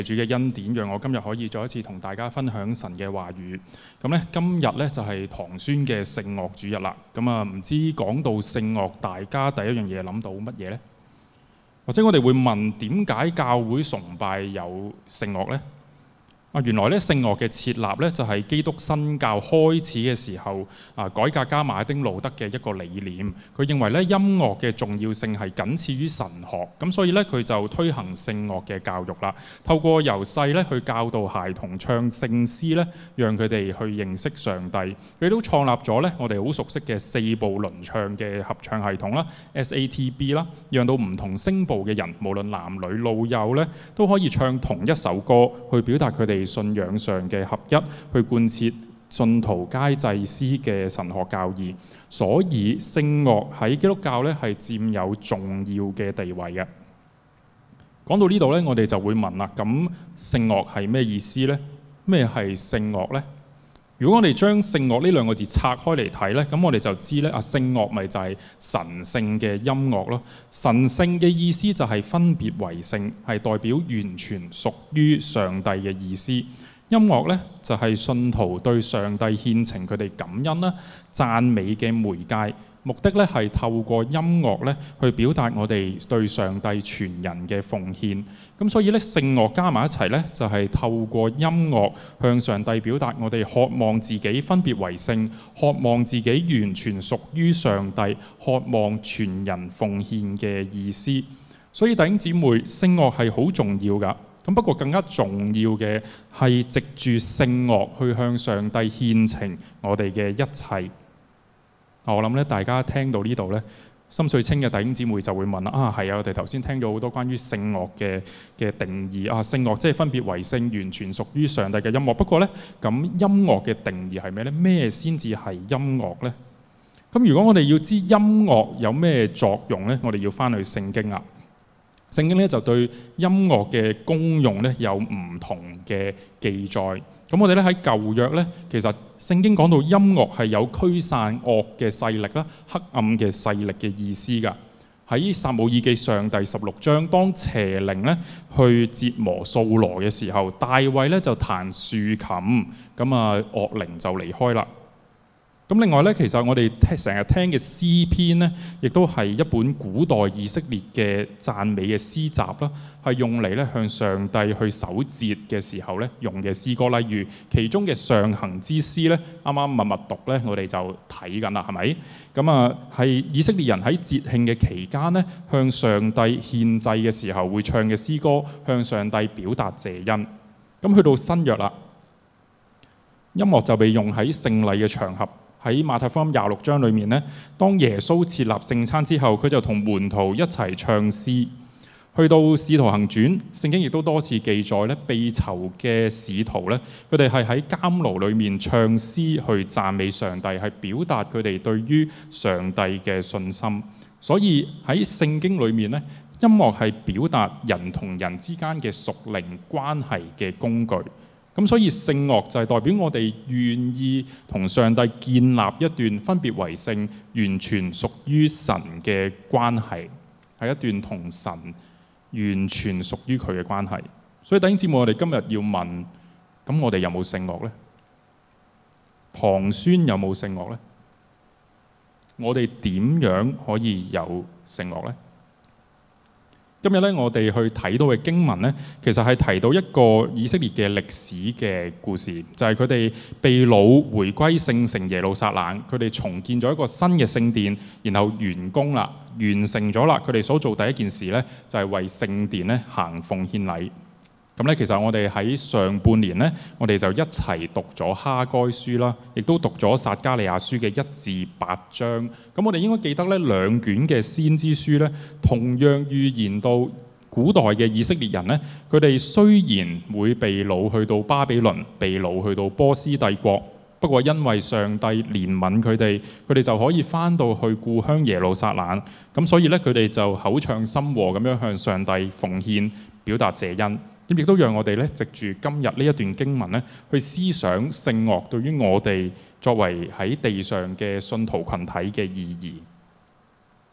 主嘅恩典，讓我今日可以再一次同大家分享神嘅話語。咁咧，今日咧就係唐宣嘅聖樂主日啦。咁啊，唔知講到聖樂，大家第一樣嘢諗到乜嘢呢？或者我哋會問點解教會崇拜有聖樂呢？原來咧聖樂嘅設立咧就係基督新教開始嘅時候改革家馬丁路德嘅一個理念。佢認為咧音樂嘅重要性係僅次於神學，咁所以咧佢就推行聖樂嘅教育啦。透過由細咧去教導孩童唱聖詩咧，讓佢哋去認識上帝。佢都創立咗咧我哋好熟悉嘅4部輪唱嘅合唱系統啦 ，SATB 啦，讓到唔同聲部嘅人，無論男女老幼咧，都可以唱同一首歌，去表達佢哋信仰上嘅合一，去貫徹信徒皆祭司嘅神學教義。所以聖樂喺基督教咧係佔有重要嘅地位嘅。講到呢度咧，我哋就會問啦，咁聖樂係咩意思呢？咩係聖樂呢？如果我哋將聖樂呢兩個字拆開嚟睇咧，咁我哋就知咧聖樂咪就係神聖嘅音樂咯。神聖嘅意思就係分別為聖，係代表完全屬於上帝嘅意思。音樂咧就係信徒對上帝獻呈佢哋感恩啦、讚美嘅媒介。目的咧係透過音樂咧去表達我哋對上帝全人嘅奉獻。咁所以咧聖樂加埋一齊咧就係透過音樂向上帝表達我哋渴望自己分別為聖，渴望自己完全屬於上帝，渴望全人奉獻嘅意思。所以弟兄姊妹，聖樂係好重要㗎。咁不過更加重要嘅係藉住聖樂去向上帝獻呈我哋嘅一切。我諗咧，大家聽到呢度咧，心水清嘅弟兄姊妹就會問啦：係啊，我哋頭先聽咗好多關於聖樂嘅定義聖樂即係分別為聖，完全屬於上帝嘅音樂。不過咧，咁音樂嘅定義係咩呢？咩先至係音樂呢？咁如果我哋要知音樂有咩作用呢？我哋要翻去聖經啦。聖經咧就對音樂嘅功用咧有唔同嘅記載。咁我哋咧喺舊約咧，其實聖經講到音樂係有驅散惡嘅勢力啦、黑暗嘅勢力嘅意思㗎。喺撒母耳記上第16章，當邪靈咧去折磨掃羅嘅時候，大衛咧就彈豎琴，咁惡靈就離開啦。咁另外咧，其實我哋成日聽嘅詩篇咧，亦都係一本古代以色列嘅讚美嘅詩集啦，係用嚟咧向上帝去守節嘅時候咧用嘅詩歌。例如其中嘅上行之詩咧，啱啱默默讀咧，我哋就睇緊啦，係咪？咁係以色列人喺節慶嘅期間咧，向上帝獻祭嘅時候會唱嘅詩歌，向上帝表達謝恩。咁去到新約啦，音樂就被用喺聖禮嘅場合。喺馬太福音26章裏面咧，當耶穌設立聖餐之後，佢就同門徒一齊唱詩。去到使徒行傳，聖經亦都多次記載咧，被囚嘅使徒咧，佢哋係喺監牢裏面唱詩去讚美上帝，係表達佢哋對於上帝嘅信心。所以喺聖經裏面咧，音樂係表達人同人之間嘅屬靈關係嘅工具。咁所以聖樂就係代表我哋願意同上帝建立一段分別為聖、完全屬於神嘅關係，係一段同神完全屬於佢嘅關係。所以弟兄姊妹，我哋今日要問：咁我哋有冇聖樂呢？唐宣有冇聖樂呢？我哋點樣可以有聖樂呢？今日咧，我哋去睇到嘅經文咧，其實係提到一個以色列嘅歷史嘅故事，就係佢哋被擄回歸聖城耶路撒冷，佢哋重建咗一個新嘅聖殿，然後完工啦，完成咗啦。佢哋所做第一件事咧，就係為聖殿咧行奉獻禮。咁咧，其實我哋喺上半年咧，我哋就一齊讀咗哈該書啦，亦都讀咗撒迦利亞書嘅1至8章。咁我哋應該記得咧，兩卷嘅先知書咧，同樣預言到古代嘅以色列人咧，佢哋雖然會被擄去到巴比倫，被擄去到波斯帝國，不過因為上帝憐憫佢哋，佢哋就可以翻到去故鄉耶路撒冷。咁所以咧，佢哋就口唱心和咁樣向上帝奉獻，表達謝恩。咁亦都讓我哋咧，藉住今日呢一段經文咧，去思想聖樂對於我哋作為喺地上嘅信徒群體嘅意義。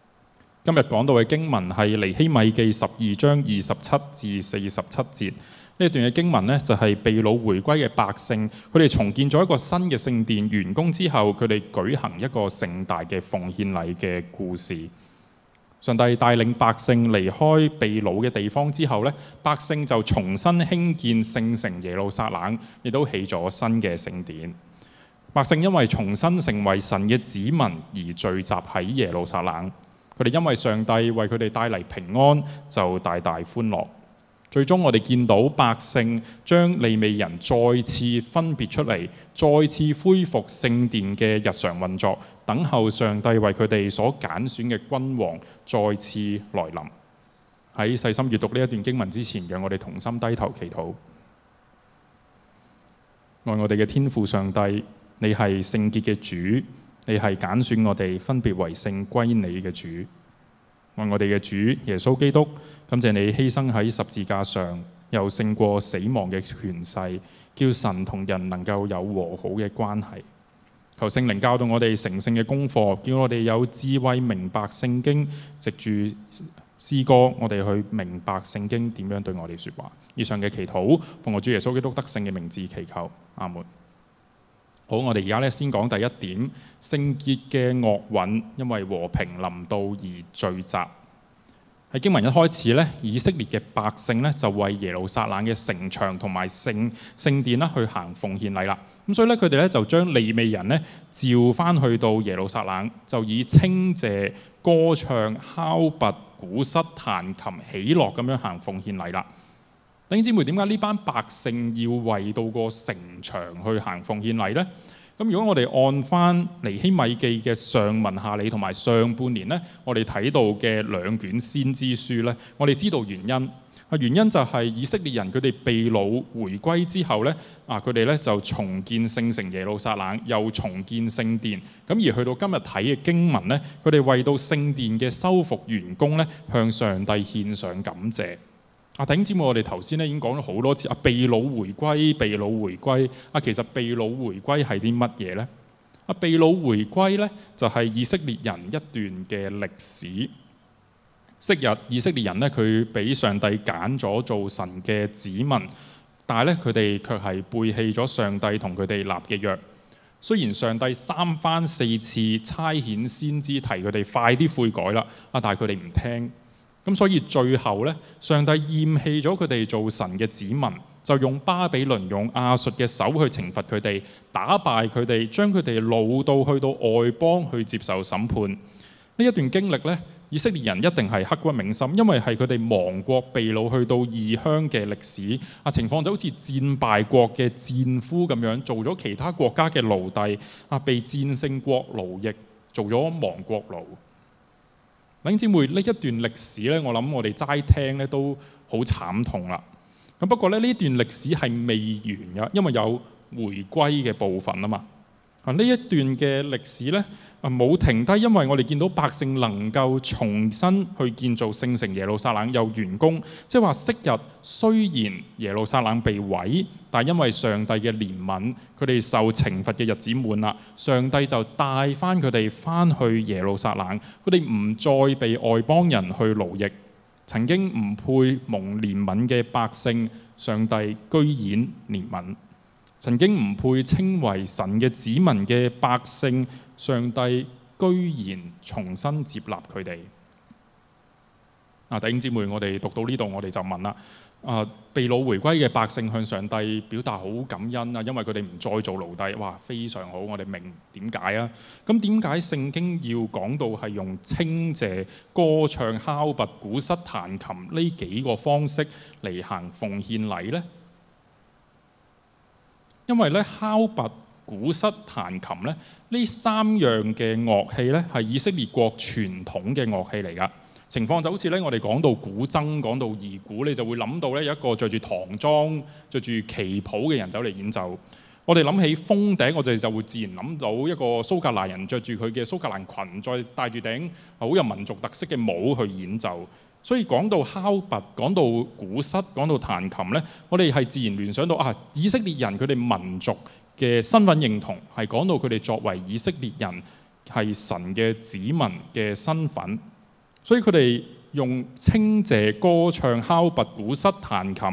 今日講到嘅經文係尼希米記12章27至47節， 呢一段嘅經文呢，就係被擄回歸嘅百姓，佢哋重建咗一個新嘅聖殿，完工之後，佢哋舉行一個盛大嘅奉獻禮嘅故事。上帝帶領百姓離開被擄嘅地方之後呢，百姓就重新興建聖城耶路撒冷，亦都起咗新嘅聖殿。百姓因為重新成為神嘅子民而聚集喺耶路撒冷，佢哋因為上帝為佢哋帶嚟平安，就大大歡樂。最終我哋見到百姓將利未人再次分別出嚟，再次恢復聖殿嘅日常運作，等候上帝為佢哋所揀選嘅君王再次來臨。喺細心閱讀呢一段經文之前，讓我哋同心低頭祈禱。愛我哋嘅天父上帝，你係聖潔嘅主，你係揀選我哋分別為聖歸你嘅主。愛我哋嘅主耶穌基督，感謝你犧牲喺十字架上，又勝過死亡嘅權勢，叫神同人能夠有和好嘅關係。求聖靈教導我哋成聖嘅功課，叫我哋有智慧明白聖經，藉住詩歌我哋去明白聖經點樣對我哋說話。以上嘅祈禱奉我主耶穌基督得勝嘅名字祈求，阿門。好，我哋而家先講第一點，聖潔嘅樂韻因為和平臨到而聚集。喺經文一開始呢，以色列嘅百姓呢就為耶路撒冷嘅城牆同埋聖殿去行奉獻禮啦。咁所以咧，佢哋咧就將利未人呢召翻去到耶路撒冷，就以稱謝、歌唱、敲鈸、鼓瑟、彈琴、喜樂咁樣行奉獻禮啦。弟兄姊妹，點解呢班百姓要為到個城牆去行奉獻禮呢？咁如果我哋按翻尼希米記嘅上文下理同埋上半年呢，我哋睇到嘅兩卷先知書呢，我哋知道原因。原因就係以色列人佢哋被擄回歸之後呢，佢哋呢就重建聖城耶路撒冷，又重建聖殿。咁而去到今日睇嘅經文呢，佢哋為到聖殿嘅修復完工呢，向上帝獻上感謝。弟兄姊妹，我哋頭先已經講咗好多次被擄回歸，被擄回歸。其實被擄回歸係啲乜嘢呢？被擄回歸呢，就係以色列人一段嘅歷史。昔日以色列人呢，佢俾上帝揀咗做神嘅子民，但係咧佢哋卻係背棄咗上帝同佢哋立嘅約。雖然上帝三番四次差遣先知提佢哋快啲悔改啦，但係佢哋唔聽。咁所以最後咧，上帝厭棄咗佢哋做神嘅子民，就用巴比倫、用亞述嘅手去懲罰佢哋，打敗佢哋，將佢哋擄到去到外邦去接受審判。呢一段經歷咧，以色列人一定係刻骨銘心，因為係佢哋亡國被擄去到異鄉嘅歷史。情況就好似戰敗國嘅戰俘咁樣，做咗其他國家嘅奴隸，被戰勝國奴役，做咗亡國奴。弟兄姊妹，呢一段歷史咧，我諗我哋齋聽咧都好慘痛啦。咁不過咧，呢段歷史係未完嘅，因為有回歸嘅部分啊嘛。呢一段嘅歷史咧冇停低，因為我哋見到百姓能夠重新去建造聖城耶路撒冷又完工，即係話昔日雖然耶路撒冷被毀，但係因為上帝嘅憐憫，佢哋受懲罰嘅日子滿啦，上帝就帶翻佢哋翻去耶路撒冷，佢哋唔再被外邦人去奴役。曾經唔配蒙憐憫嘅百姓，上帝居然憐憫。曾經唔配稱為神嘅子民嘅百姓，上帝居然重新接納佢哋。弟兄姊妹，我哋讀到呢度，我哋就問啦：被擄回歸嘅百姓向上帝表達好感恩啊，因為佢哋唔再做奴隸。哇，非常好，我哋明點解啊？咁點解聖經要講到係用稱謝、歌唱、敲鈸、鼓瑟、彈琴呢幾個方式嚟行奉獻禮呢？因為咧，敲鈸、鼓瑟、彈琴咧，呢三樣嘅樂器咧，係以色列國傳統嘅樂器嚟㗎。情況就好似咧，我哋講到古箏、講到二胡，你就會諗到咧，有一個着住唐裝、着住旗袍嘅人走嚟演奏。我哋諗起峰頂，我哋就會自然諗到一個蘇格蘭人着住佢嘅蘇格蘭裙，再戴住頂好有民族特色嘅帽去演奏。所以講到敲鈸、講到鼓瑟、講到彈琴呢，我哋係自然聯想到以色列人佢哋民族嘅身份認同，係講到佢哋作為以色列人係神嘅子民嘅身份。所以佢哋用稱謝、歌唱、敲鈸、鼓瑟、彈琴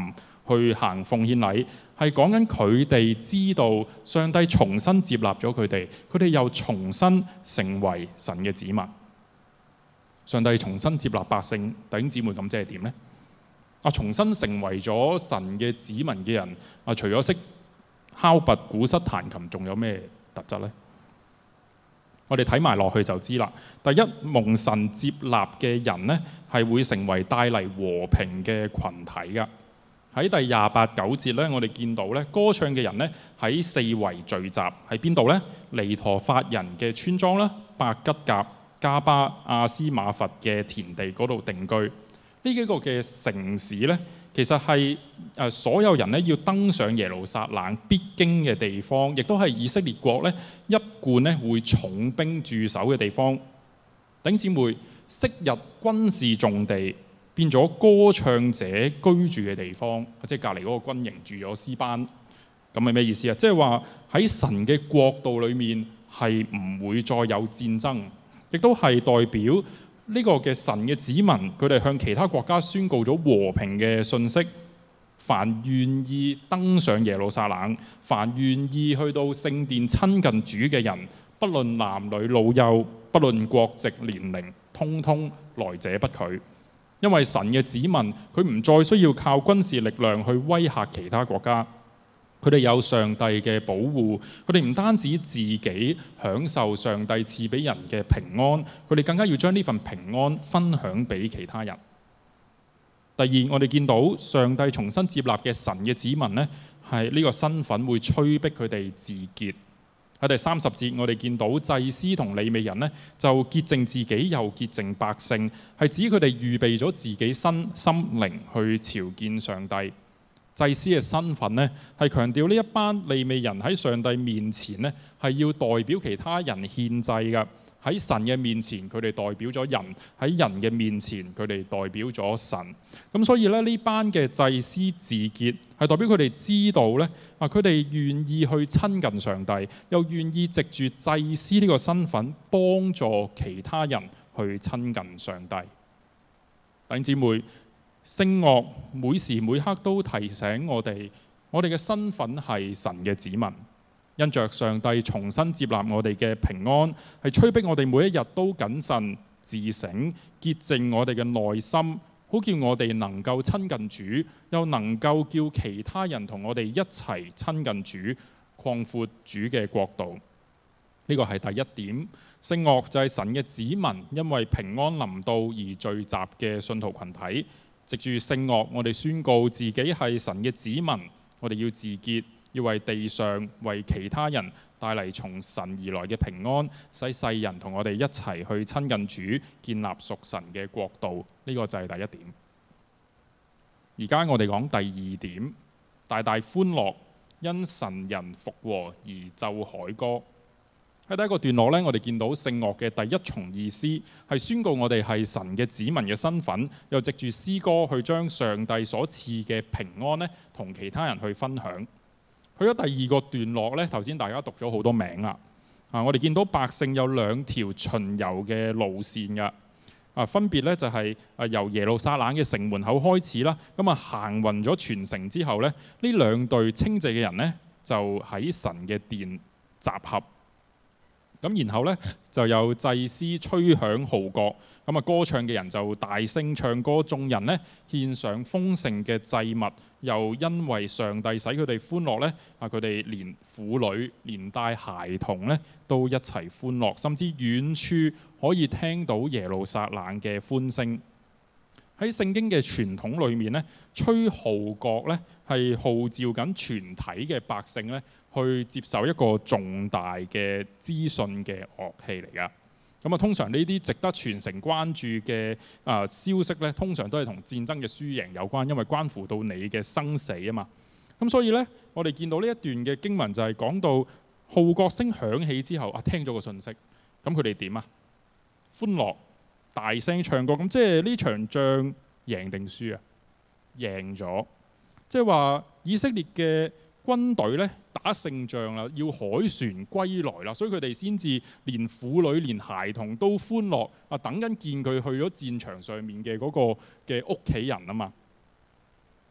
去行奉獻禮，係講緊佢哋知道上帝重新接納咗佢哋，佢哋又重新成為神嘅子民。上帝重新接納百姓，弟兄姊妹，咁即係點呢？重新成為咗神嘅子民嘅人，除咗識敲拔、鼓瑟、彈琴，仲有咩特質呢？我哋睇埋落去就知啦。第一，蒙神接納嘅人呢，係會成為帶嚟和平嘅群體㗎。喺第28、9節呢，我哋見到呢，歌唱嘅人呢，喺四圍聚集，喺邊度呢？尼陀法人嘅村莊啦，伯吉甲、加巴、亞斯馬弗嘅田地嗰度定居。呢幾個嘅城市呢，其實係所有人呢要登上耶路撒冷必經嘅地方，亦都係以色列國呢一貫呢會重兵駐守嘅地方。弟兄姊妹，昔日軍事重地變咗歌唱者居住嘅地方，即係隔離嗰個軍營住咗詩班，咁係咩意思啊？即係話喺神嘅國度裏面係唔會再有戰爭，亦都係代表呢個嘅神嘅子民，佢哋向其他國家宣告咗和平嘅信息。凡願意登上耶路撒冷，凡願意去到聖殿親近主嘅人，不論男女老幼，不論國籍年齡，通通來者不拒。因為神嘅子民，佢唔再需要靠軍事力量去威嚇其他國家，佢哋有上帝嘅保護，佢哋唔單止自己享受上帝賜俾人嘅平安，佢哋更加要將呢份平安分享俾其他人。第二，我哋見到上帝重新接納嘅神嘅子民呢，係呢個身份會催逼佢哋自潔。喺第30節，我哋見到祭司同利未人呢，就潔淨自己又潔淨百姓，係指佢哋預備咗自己身心靈去朝見上帝。祭司嘅身份呢，係強調呢一班利未人喺上帝面前呢，係要代表其他人獻祭嘅。喺神嘅面前，佢哋代表咗人；喺人嘅面前，佢哋代表咗神。咁所以咧，呢班嘅祭司自潔，係代表佢哋知道咧，佢哋願意去親近上帝，又願意藉住祭司呢個身份幫助其他人去親近上帝。弟兄姊妹，聖樂每時每刻都提醒我哋嘅身份係神嘅子民。因着上帝重新接納我哋嘅平安，係催逼我哋每一日都謹慎自省，潔淨我哋嘅內心，好叫我哋能夠親近主，又能夠叫其他人同我哋一齊親近主，擴闊主嘅國度。呢個係第一點。聖樂就係神嘅子民，因為平安臨到而聚集嘅信徒群體。藉住聖樂，我哋宣告自己係神嘅子民，我哋要自潔。要為地上、為其他人帶嚟從神而來嘅平安，使世人同我哋一齊去親近主，建立屬神嘅國度。呢個就係第一點。而家我哋講第二點，大大歡樂，因神人復和而奏凱歌。喺第一個段落呢，我哋見到聖樂嘅第一重意思係宣告我哋係神嘅子民嘅身份，又藉住詩歌去將上帝所賜嘅平安呢同其他人去分享。去咗第二個段落呢，頭先大家讀咗好多名啦。我哋見到百姓有2條巡遊嘅路線㗎。分別呢就係由耶路撒冷嘅城門口開始啦。咁行勻咗全城之後呢，呢2隊稱謝嘅人呢，就喺神嘅殿集合。咁然後呢，就有祭司吹響號角，歌唱嘅人就大聲唱歌，眾人呢獻上豐盛嘅祭物，又因為上帝使佢哋歡樂呢，佢哋連婦女連帶孩童呢都一齊歡樂，甚至遠處可以聽到耶路撒冷嘅歡聲。喺聖經嘅傳統裏面呢，吹號角呢係號召緊全體嘅百姓呢去接受一個重大嘅資訊嘅樂器嚟㗎。通常呢啲值得全城關注嘅消息呢，通常都係同戰爭嘅輸贏有關，因為關乎到你嘅生死啊嘛。咁所以呢，我哋見到呢一段嘅經文就係講到號角聲響起之後，聽咗個訊息，咁佢哋點啊？歡樂，大聲唱歌。咁即係呢場仗贏定輸啊？贏咗，即係話以色列嘅軍隊呢打勝仗啦，要凱旋歸來啦，所以佢哋先至連婦女連孩童都歡樂等緊見佢去咗戰場上面嘅嗰個嘅屋企人啊嘛。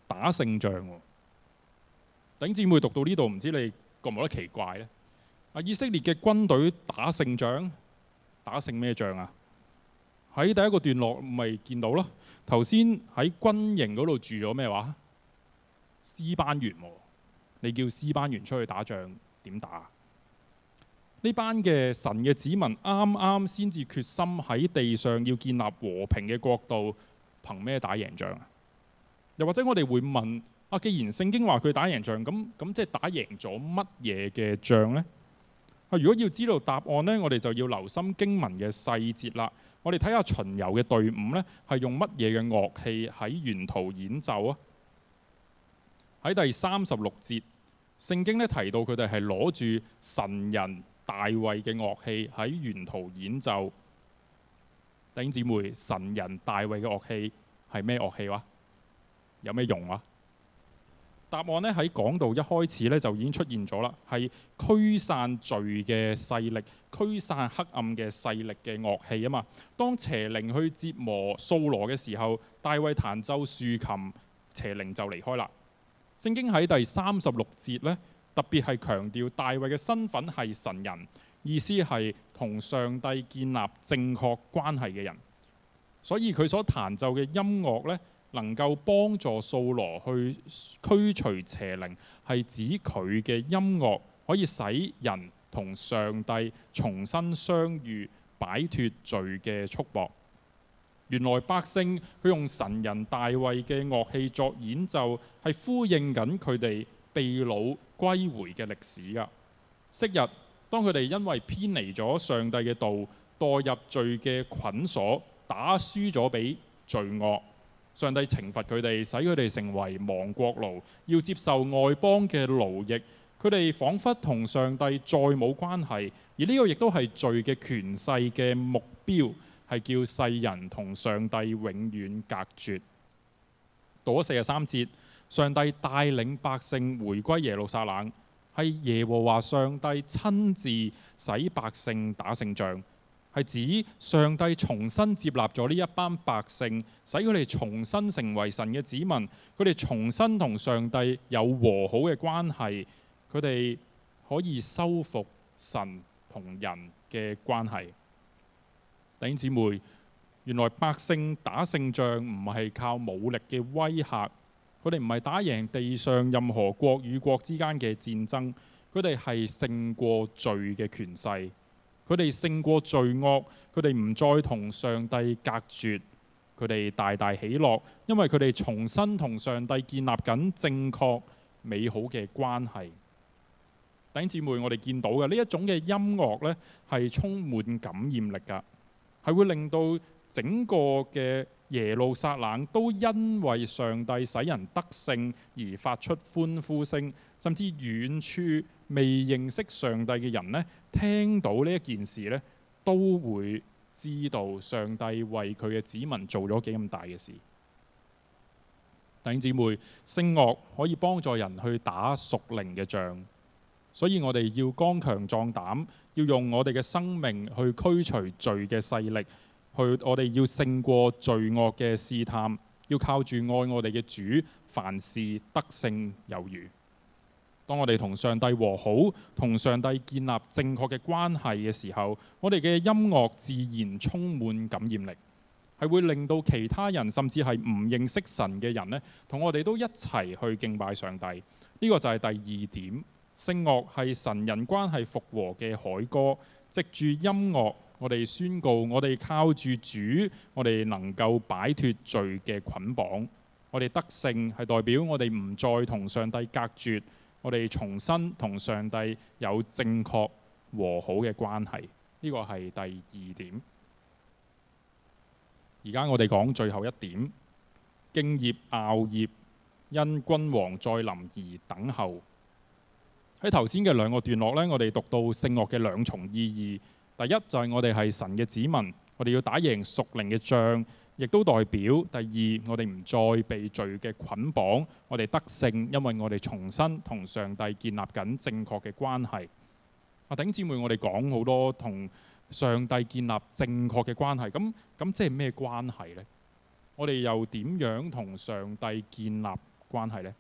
打勝仗喎。弟兄姊妹讀到呢度，唔知你覺唔覺得奇怪呢？以色列嘅軍隊打勝仗，打勝咩仗啊？喺第一個段落咪見到咯。頭先喺軍營嗰度住咗咩話？詩班員喎。你叫詩班員出去打仗點打？呢班嘅神嘅子民啱啱先至決心喺地上要建立和平嘅國度，憑咩打贏仗啊？又或者我哋會問既然聖經話佢打贏仗，咁即係打贏咗乜嘢嘅仗呢？如果要知道答案呢，我哋就要留心經文嘅細節啦。我哋睇下巡遊嘅隊伍呢，係用乜嘢嘅樂器喺沿途演奏啊？喺第36節，聖經呢提到佢哋係攞住神人大衛嘅樂器喺沿途演奏。弟兄姊妹，神人大衛嘅樂器係咩樂器話？有咩用啊？答案呢喺講道一開始呢就已經出現咗啦，係驅散罪嘅勢力、驅散黑暗嘅勢力嘅樂器啊嘛。當邪靈去折磨掃羅嘅時候，大衛彈奏豎琴，邪靈就離開啦。聖經喺第36節呢，特別係強調大衛嘅身份係神人，意思係同上帝建立正確關係嘅人。所以佢所彈奏嘅音樂呢，能夠幫助掃羅去驅除邪靈，係指佢嘅音樂可以使人同上帝重新相遇，擺脫罪嘅束縛。原來百姓佢用神人大衛嘅樂器作演奏，係呼應緊佢哋被擄歸回嘅歷史㗎。昔日當佢哋因為偏離咗上帝嘅道，墮入罪嘅捆鎖，打輸咗俾罪惡，上帝懲罰佢哋，使佢哋成為亡國奴，要接受外邦嘅奴役。佢哋彷彿同上帝再冇關係，而呢個亦都係罪嘅權勢嘅目標，係叫世人同上帝永遠隔絕。到咗43節，上帝帶領百姓回歸耶路撒冷，係耶和華上帝親自使百姓打勝仗，係指上帝重新接納咗呢一班百姓，使佢哋重新成為神嘅子民，佢哋重新同上帝有和好嘅關係，佢哋可以修復神同人嘅關係。弟兄姊妹，原來百姓打勝仗唔係靠武力嘅威嚇，佢哋唔係打贏地上任何國與國之間嘅戰爭，佢哋係勝過罪嘅權勢，佢哋勝過罪惡，佢哋唔再同上帝隔絕，佢哋大大喜樂，因為佢哋重新同上帝建立緊正確美好嘅關係。弟兄姊妹，我哋見到嘅呢一種嘅音樂呢，係充滿感染力㗎。係會令到整個嘅耶路撒冷都因為上帝使人得勝而發出歡呼聲，甚至遠處未認識上帝嘅人呢，聽到呢一件事呢，都會知道上帝為佢嘅子民做咗幾咁大嘅事。弟兄姊妹，聖樂可以幫助人去打屬靈嘅仗，所以我哋要剛強壯膽，要用我哋嘅生命去驅除罪嘅勢力，我哋要勝過罪惡嘅試探，要靠住愛我哋嘅主，凡事得勝有餘。當我哋同上帝和好，同上帝建立正確嘅關係嘅時候，我哋嘅音樂自然充滿感染力，係會令到其他人甚至係唔認識神嘅人呢，同我哋都一齊去敬拜上帝。呢個就係第二點。聖樂係神人關係復和嘅凱歌，藉住音樂，我哋宣告我哋靠住主，我哋能夠擺脫罪嘅捆綁，我哋得勝係代表我哋唔再同上帝隔絕，我哋重新同上帝有正確和好嘅關係。呢個係第二點。而家我哋講最後一點，敬業樂業，因君王再臨而等候。喺頭先嘅兩個段落呢，我哋讀到聖樂嘅兩重意義。第一就係我哋係神嘅子民，我哋要打贏屬靈嘅仗，亦都代表第二，我哋唔再被罪嘅捆綁，我哋得勝，因為我哋重新同上帝建立緊正確嘅關係。弟兄姊妹，我哋講好多同上帝建立正確嘅關係，咁即係咩關係呢？我哋又點樣同上帝建立關係呢？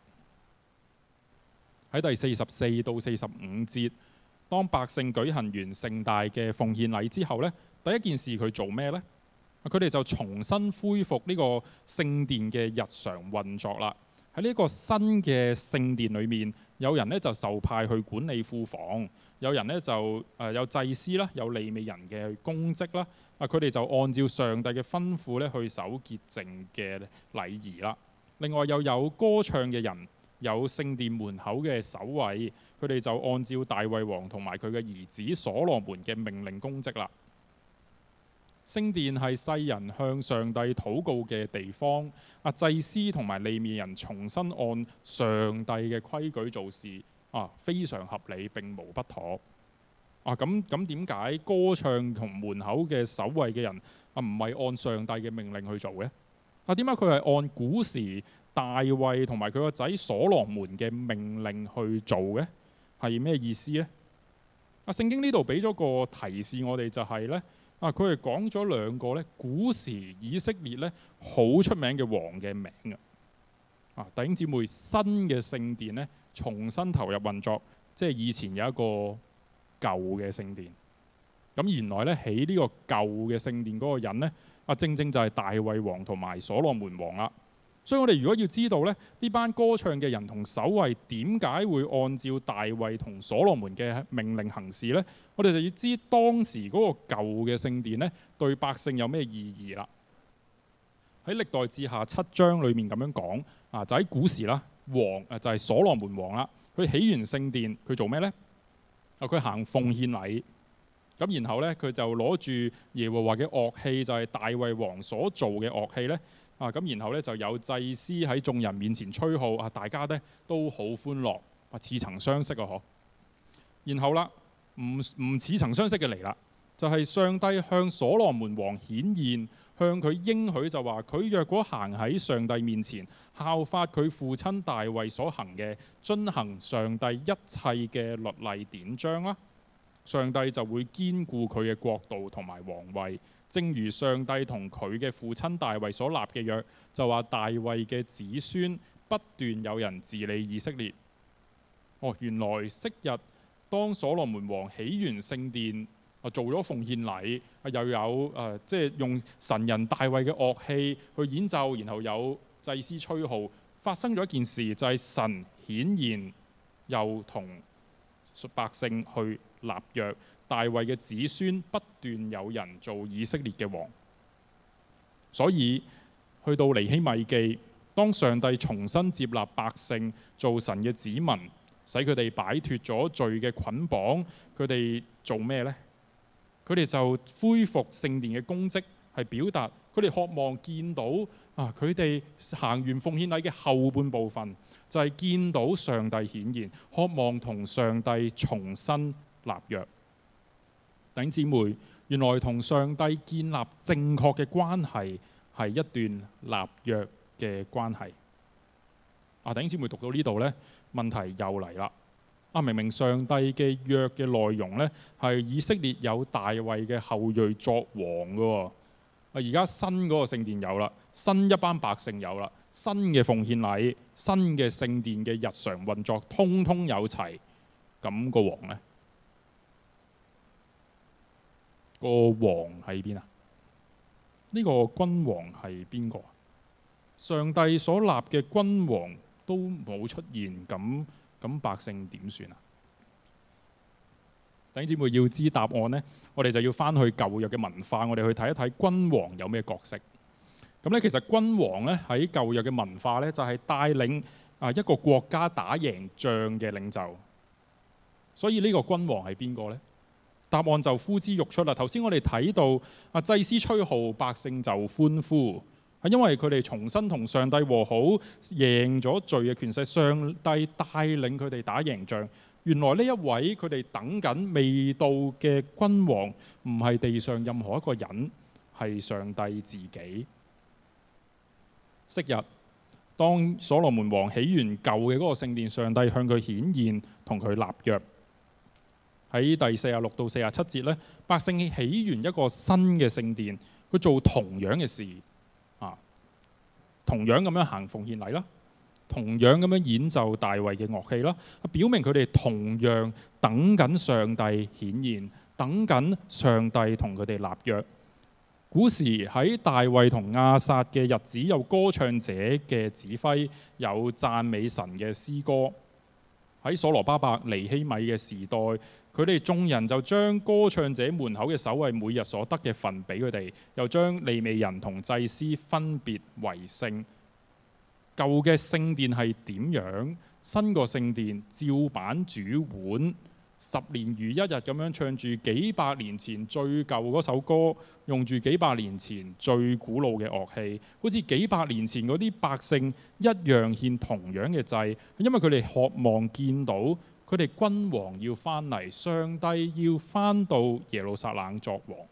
喺第44到45節，當百姓舉行完盛大嘅奉獻禮之後呢，第一件事佢做咩呢？佢哋就重新恢復呢個聖殿嘅日常運作啦。喺呢個新嘅聖殿裏面，有人呢就受派去管理庫房，有人呢就有祭司啦，有利未人嘅公職啦。佢哋就按照上帝嘅吩咐呢去守潔淨嘅禮儀啦。另外又有歌唱嘅人，有聖殿門口嘅守衛，佢哋就按照大衛王同埋佢嘅兒子所羅門嘅命令供職啦。聖殿係世人向上帝禱告嘅地方，祭司同埋利未人重新按上帝嘅規矩做事，非常合理並無不妥。咁點解歌唱同門口嘅守衛嘅人唔係按上帝嘅命令去做嘅？點解佢係按古時大衛同埋佢個仔所羅門嘅命令去做嘅？係咩意思呢？聖經呢度俾咗個提示我哋，就係呢。佢係講咗兩個咧古時以色列咧好出名嘅王嘅名啊！弟兄姊妹，新嘅聖殿咧重新投入運作，即係以前有一個舊嘅聖殿。咁原來咧起呢個舊嘅聖殿嗰個人咧，正正就係大衛王同埋所羅門王啦。所以我哋如果要知道咧呢班歌唱嘅人同守衛點解會按照大衛同所羅門嘅命令行事呢？我哋就要知當時嗰個舊嘅聖殿咧對百姓有咩意義啦。喺歷代志下7章裏面咁樣講就喺古時啦，王就係所羅門王啦，佢起完聖殿，佢做咩呢？佢行奉獻禮，咁然後呢，佢就攞住耶和華嘅樂器，就係大衛王所做嘅樂器呢。咁然後咧就有祭司喺眾人面前吹號，大家咧都好歡樂，似曾相識啊！嗬。然後啦，唔似曾相識嘅嚟啦，就係上帝向所羅門王顯現，向佢應許就話：佢若果行喺上帝面前，效法佢父親大衛所行嘅，遵行上帝一切嘅律例典章啦，上帝就會堅固佢嘅國度同埋皇位。正如上帝同佢嘅父親大衛所立嘅約，就話大衛嘅子孫不斷有人治理以色列。原來昔日當所羅門王起完聖殿，做咗奉獻禮，又有即係用神人大衛嘅樂器去演奏，然後有祭司吹號，發生咗一件事，就係神顯現，又同百姓去立約。大衛嘅子孫不斷有人做以色列嘅王，所以去到尼希米記，當上帝重新接納百姓做神嘅子民，使佢哋擺脫咗罪嘅捆綁，佢哋做咩呢？佢哋就恢復聖殿嘅供職，係表達佢哋渴望見到佢哋行完奉獻禮嘅後半部分，就係見到上帝顯現，渴望同上帝重新立約。弟兄姊妹，原來同上帝建立正確嘅關係係一段立約嘅關係。弟兄姊妹讀到呢度呢，問題又嚟啦。明明上帝嘅約嘅內容呢，係以色列有大衛嘅後裔作王嘅。而家新嗰個聖殿有啦，新一班百姓有啦，新嘅奉獻禮、新嘅聖殿嘅日常運作，通通有齊。咁個王呢？個王喺邊啊？呢個君王係邊個？上帝所立嘅君王都冇出現，咁百姓點算啊？弟兄姊妹要知答案呢，我哋就要翻去舊約嘅文化，我哋去睇一睇君王有咩角色。咁咧，其實君王咧喺舊約嘅文化咧，就係帶領一個國家打贏仗嘅領袖。所以呢個君王係邊個呢？答案就呼之欲出啦！頭先我哋睇到祭司吹號，百姓就歡呼，係因為佢哋重新同上帝和好，贏咗罪嘅權勢。上帝帶領佢哋打贏仗。原來呢一位佢哋等緊未到嘅君王，唔係地上任何一個人，係上帝自己。昔日當所羅門王起完舊嘅嗰個聖殿，上帝向佢顯現，同佢立約。喺第46到47節咧，百姓起完一個新嘅聖殿，佢做同樣嘅事，同樣咁樣行奉獻禮啦。 同樣咁樣演奏大衛嘅樂器啦，表明佢哋同樣等緊上帝顯現，等緊上帝同佢哋立約。古時喺大衛同亞薩嘅日子，有歌唱者嘅指揮，有讚美神嘅詩歌。喺所羅巴伯尼希米嘅時代，佢哋眾人就將歌唱者門口嘅守衛每日所得嘅份俾佢哋，又將利未人同祭司分別為聖。舊嘅聖殿係點樣？新個聖殿照版煮碗，10年如一日咁樣唱住幾百年前最舊嗰首歌，用住幾百年前最古老嘅樂器，好似幾百年前嗰啲百姓一樣獻同樣嘅祭，因為佢哋渴望見到佢哋君王要翻嚟，上帝要翻到耶路撒冷作王。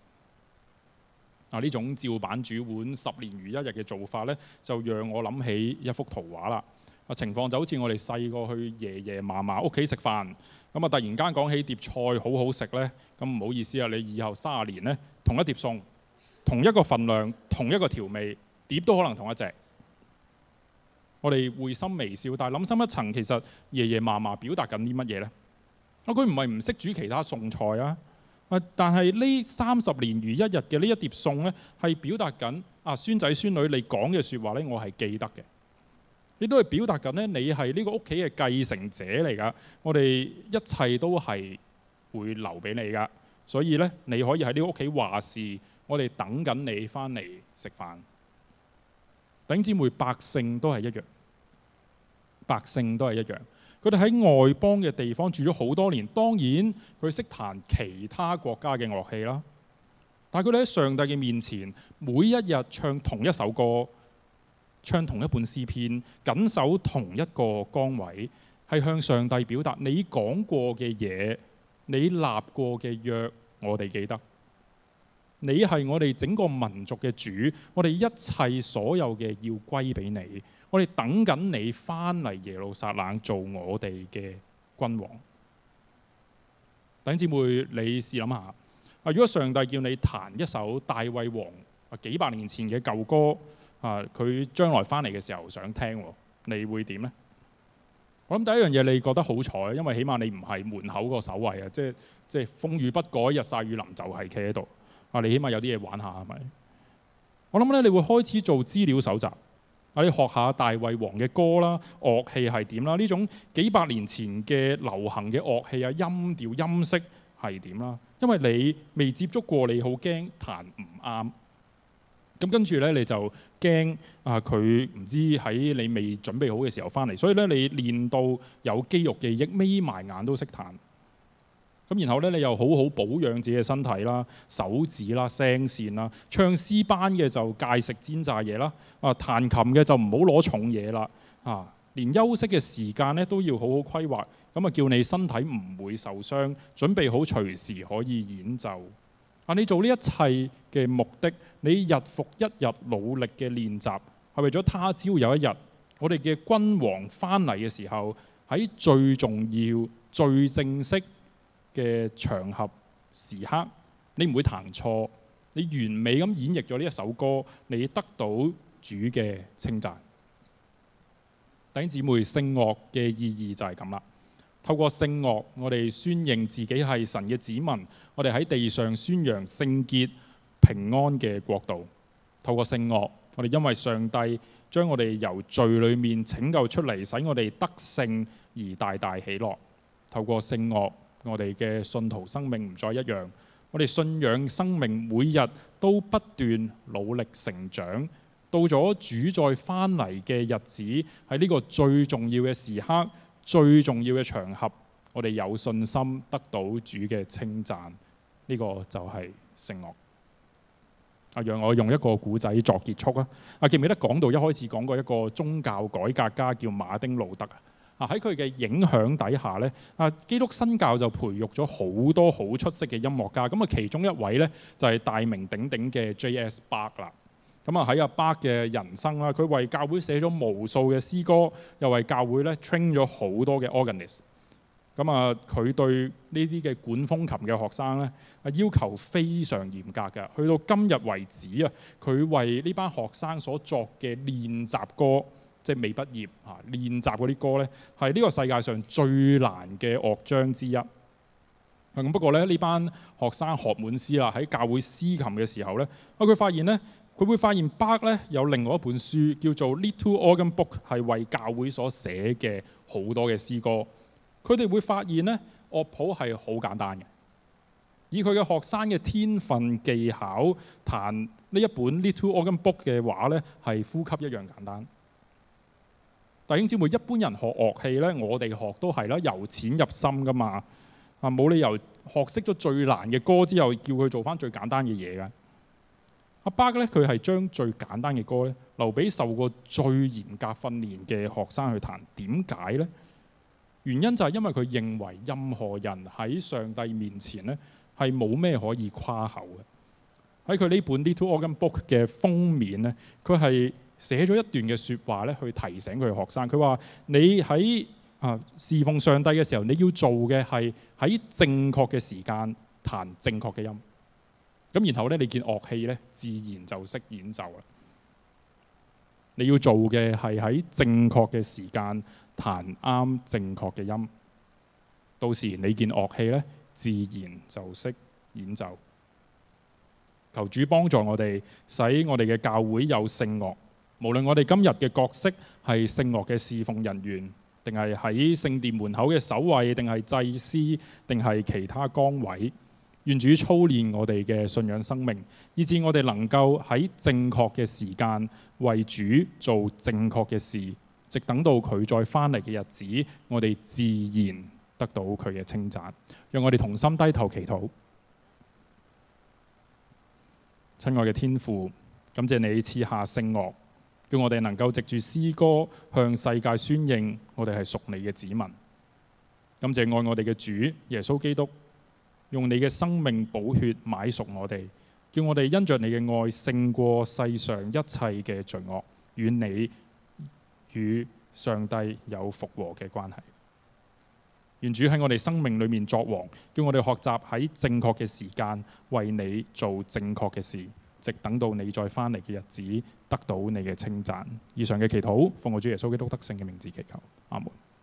呢種照版煮碗10年如一日嘅做法呢，就讓我諗起一幅圖畫啦。情況就好似我哋細個去爺爺嫲嫲屋企食飯，咁突然間講起碟菜好好食呢，咁唔好意思啊，你以後30年呢，同一碟餸，同一個份量，同一個調味，碟都可能同一隻。我哋會心微笑，但係諗深一層，其實爺爺嫲嫲表達緊啲乜嘢呢？佢唔係唔識煮其他餸菜啊！但係呢30年如一日嘅呢一碟餸呢，係表達緊孫仔孫女你講嘅説話呢，我係記得嘅。亦都係表達緊呢，你係呢個屋企嘅繼承者嚟㗎。我哋一切都係會留俾你㗎，所以呢，你可以喺呢個屋企話事。我哋等緊你翻嚟食飯。弟兄姊妹，百姓都係一樣，百姓都係一樣。佢哋喺外邦嘅地方住咗好多年，當然佢識彈其他國家嘅樂器啦。但係佢哋喺上帝嘅面前，每一日唱同一首歌，唱同一本詩篇，緊守同一個崗位，係向上帝表達你講過嘅嘢，你立過嘅約，我哋記得。你係我哋整個民族嘅主，我哋一切所有嘅要歸俾你。我哋等緊你翻嚟耶路撒冷做我哋嘅君王。弟兄姊妹，你試諗下，如果上帝叫你彈一首大衛王幾百年前嘅舊歌，佢將來翻嚟嘅時候想聽，你會點呢？我諗第一樣嘢，你覺得好彩，因為起碼你唔係門口個守衛啊，即係風雨不改，日曬雨淋就係企喺度。你起碼有啲嘢玩下係咪？我諗咧，你會開始做資料搜集。你學下大衛王嘅歌啦，樂器係點啦？呢種幾百年前嘅流行嘅樂器音調音色係點啦？因為你未接觸過，你好驚彈唔啱。咁跟住咧，你就驚佢唔知喺你未準備好嘅時候翻嚟，所以咧你練到有肌肉記憶，眯埋眼都識彈。咁然後咧，你又好好保養自己嘅身體啦、手指啦、聲線啦。唱詩班嘅就戒食煎炸嘢啦。彈琴嘅就唔好攞重嘢啦。連休息嘅時間咧都要好好規劃。咁叫你身體唔會受傷，準備好隨時可以演奏。你做呢一切嘅目的，你日復一日努力嘅練習，係為咗他朝有一日，我哋嘅君王翻嚟嘅時候，喺最重要、最正式嘅場合時刻，你唔會彈錯，你完美咁演繹咗呢一首歌，你得到主嘅稱讚。弟兄姊妹，聖樂嘅意義就係咁啦。透過聖樂，我哋宣認自己係神嘅子民，我哋喺地上宣揚聖潔平安嘅國度。透過聖樂，我哋因為上帝將我哋由罪裏面拯救出嚟，使我哋得勝而大大喜樂。透過聖樂，我哋嘅信徒生命唔再一樣，我哋信仰生命每日都不斷努力成長。到咗主再翻嚟嘅日子，喺呢個最重要嘅時刻、最重要嘅場合，我哋有信心得到主嘅稱讚。呢個就係聖樂。讓我用一個古仔作結束啊！記唔記得講到一開始講過一個宗教改革家叫馬丁路德啊？喺佢嘅影響底下咧，基督新教就培育咗好多好出色嘅音樂家。咁其中一位咧就係大名鼎鼎嘅 J.S. Bach 啦。咁喺阿 Bach 嘅人生啦，佢為教會寫咗無數嘅詩歌，又為教會咧 train 咗好多嘅 organist。佢對呢啲嘅管風琴嘅學生咧，要求非常嚴格嘅。去到今日為止啊，佢為呢班學生所作嘅練習歌即係未畢業練習嗰啲歌呢，係呢個世界上最難嘅樂章之一。咁不過咧，呢班學生學滿詩啦，喺教會司琴嘅時候呢，佢會發現巴克咧有另外一本書叫做《Little Organ Book》，係為教會所寫嘅好多嘅詩歌。佢哋會發現呢，樂譜係好簡單嘅，以佢嘅學生嘅天分技巧彈呢一本《Little Organ Book》嘅話呢，係呼吸一樣簡單。弟兄姊妹，一般人學樂器呢，我哋學都係啦，由淺入深噶嘛，冇理由學識咗最難嘅歌之後，叫佢做翻最簡單嘅嘢㗎。阿巴克咧，佢係將最簡單嘅歌咧，留俾受過最嚴格訓練嘅學生去彈。點解呢？原因就係因為佢認為任何人喺上帝面前咧，係冇咩可以誇口嘅。喺佢呢本 Little Organ Book 嘅封面咧，佢係寫咗一段嘅説話咧，去提醒佢嘅學生。佢話：你喺侍奉上帝嘅時候，你要做嘅係喺正確嘅時間彈正確嘅音。咁然後咧，你件樂器咧，自然就識演奏啦。你要做嘅係喺正確嘅時間彈啱正確嘅音，到時你件樂器咧，自然就識演奏。求主幫助我哋，使我哋嘅教會有聖樂。無論我哋今日嘅角色係聖樂嘅侍奉人員，定係喺聖殿門口嘅守衛，定係祭司，定係其他崗位。願主操練我哋嘅信仰生命，以致我哋能夠喺正確嘅時間為主做正確嘅事，直等到佢再返嚟嘅日子，我哋自然得到佢嘅稱讚。讓我哋同心低頭祈禱。親愛嘅天父，感謝你賜下聖樂，叫我哋能夠藉住詩歌向世界宣認我哋係屬你嘅子民。感謝愛我哋嘅主耶穌基督，用你嘅生命寶血買贖我哋，叫我哋因着你嘅愛勝過世上一切嘅罪惡，願你與上帝有復和嘅關係。願主喺我哋生命裏面作王，叫我哋學習喺正確嘅時間為你做正確嘅事，直等到你再返嚟嘅日子，得到你嘅稱讚。以上嘅祈禱奉我主耶穌基督得勝嘅名字祈求，阿門。